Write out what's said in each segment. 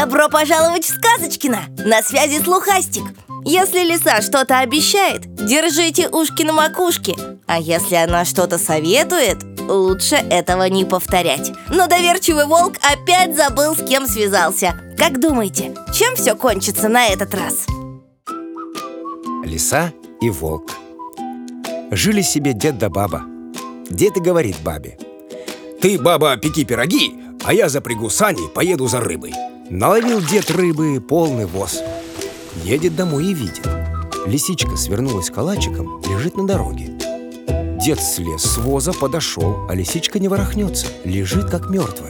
Добро пожаловать в Сказочкино! На связи Слухастик. Если лиса что-то обещает, держите ушки на макушке. А если она что-то советует, лучше этого не повторять. Но доверчивый волк опять забыл, с кем связался. Как думаете, чем все кончится на этот раз? Лиса и волк. Жили себе дед да баба. Дед и говорит бабе: «Ты, баба, пеки пироги, а я запрягу сани, поеду за рыбой». Наловил дед рыбы полный воз. Едет домой и видит: лисичка свернулась калачиком, лежит на дороге. Дед слез с воза, подошел, а лисичка не ворохнется, лежит как мертвая.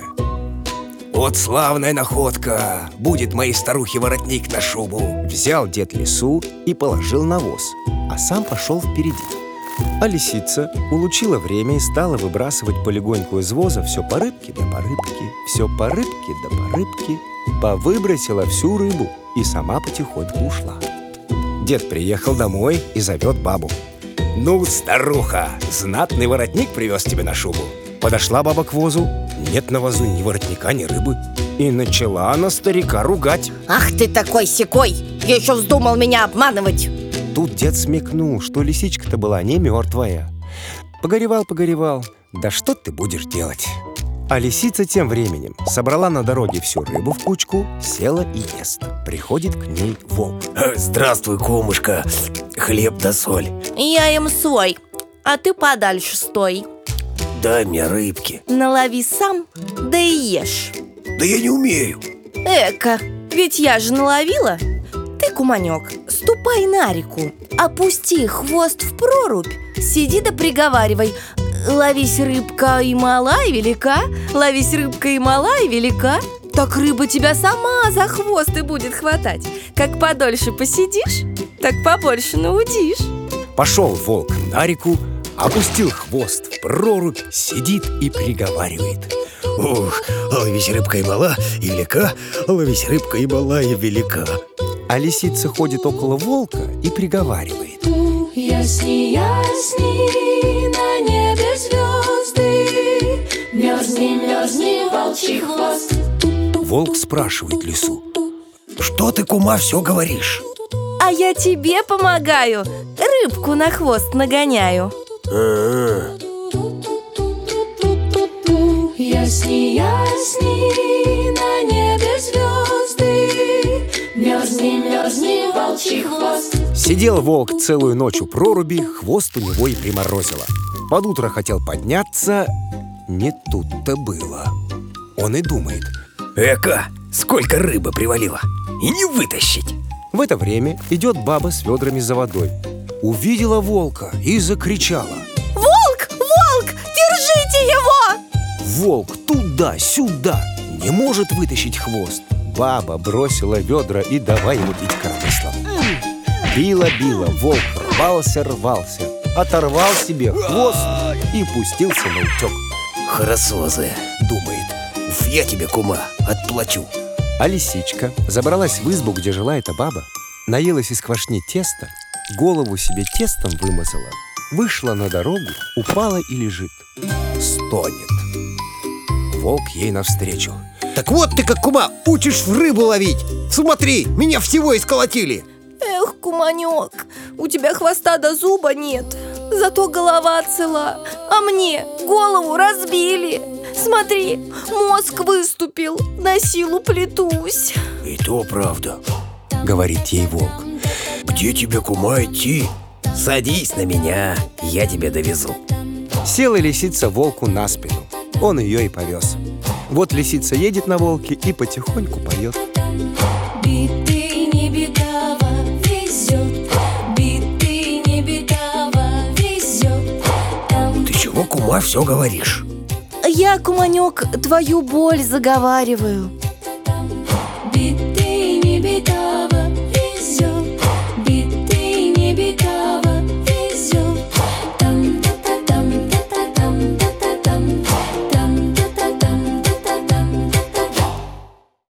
«Вот славная находка! Будет моей старухе воротник на шубу!» Взял дед лису и положил на воз, а сам пошел впереди. А лисица улучила время и стала выбрасывать полегоньку из воза все по рыбке да по рыбке, все по рыбке да по рыбке, повыбросила всю рыбу и сама потихоньку ушла. Дед приехал домой и зовет бабу: «Ну, старуха, знатный воротник привез тебе на шубу». Подошла баба к возу, нет на возу ни воротника, ни рыбы. И начала она старика ругать: Ах ты такой-сякой! Я еще вздумал меня обманывать! Тут дед смекнул, что лисичка-то была не мертвая. Погоревал, да что ты будешь делать? А лисица тем временем собрала на дороге всю рыбу в кучку, села и ест. Приходит к ней волк: «Здравствуй, кумушка, хлеб да соль». Я им свой, а ты подальше стой. «Дай мне рыбки». Налови сам, да и ешь. «Да я не умею». Эка, ведь я же наловила. Ты, куманек, ступай на реку, опусти хвост в прорубь, сиди да приговаривай: ловись, рыбка, и мала, и велика, ловись, рыбка, и мала, и велика. Так рыба тебя сама за хвост и будет хватать. Как подольше посидишь, так побольше наудишь». Пошел волк на реку, опустил хвост в прорубь, сидит и приговаривает: «Ух, ловись, рыбка, и мала, и велика, ловись, рыбка, и мала, и велика». А лисица ходит около волка и приговаривает: «Ясни, ясни, на небе звезды, мерзни, мерзни, волчий хвост». Волк спрашивает лису: «Что ты, кума, все говоришь?» А я тебе помогаю, рыбку на хвост нагоняю. Ясни, ясни, на небе звезды, мерзни, мерзни, волчий хвост. Сидел волк целую ночь у проруби, хвост у него и приморозило. Под утро хотел подняться, не тут-то было. Он и думает: «Эка, сколько рыбы привалило, и не вытащить!» В это время идет баба с ведрами за водой. Увидела волка и закричала: Волк! Волк! Держите его! Волк туда-сюда, не может вытащить хвост. Баба бросила ведра и давай ему бить коромыслом. Била, волк рвался, оторвал себе хвост и пустился на утек. «Хорошо, думает, я тебе, кума, отплачу». А лисичка забралась в избу, где жила эта баба, наелась из квашни теста, голову себе тестом вымазала, вышла на дорогу, упала и лежит. Стонет. Волк ей навстречу: «Так вот ты как, кума, учишь рыбу ловить! Смотри, меня всего исколотили!» Эх, куманек, у тебя хвоста до зуба нет, зато голова цела, а мне голову разбили. Смотри, мозг выступил, на силу плетусь. «И то правда», — говорит ей волк. «Где тебе, кума, идти? Садись на меня, я тебя довезу». Села лисица волку на спину, он ее и повез. Вот лисица едет на волке и потихоньку поет: Битый не бедава везет, битый не бедава везет. «Ты чего, кума, все говоришь?» Я, куманек, твою боль заговариваю.